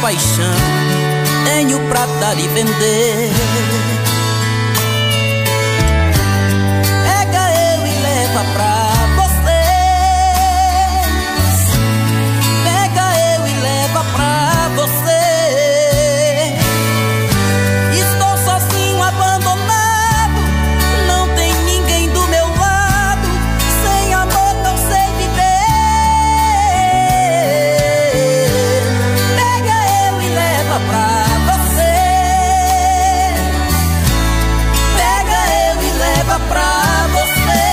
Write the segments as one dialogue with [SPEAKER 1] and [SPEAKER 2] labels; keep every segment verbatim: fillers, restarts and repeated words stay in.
[SPEAKER 1] paixão tenho pra dar e vender. Pega eu e leva pra vocês. Pega eu e leva pra você. Estou sozinho, abandonado, não tem ninguém do meu lado. Sem amor não sei viver. Pega eu e leva pra você. Pega eu e leva pra você.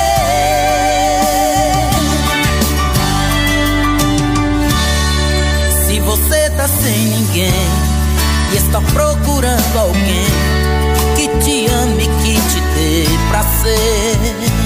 [SPEAKER 1] Se você tá sem ninguém e está procurando alguém que te ame, que te dê prazer,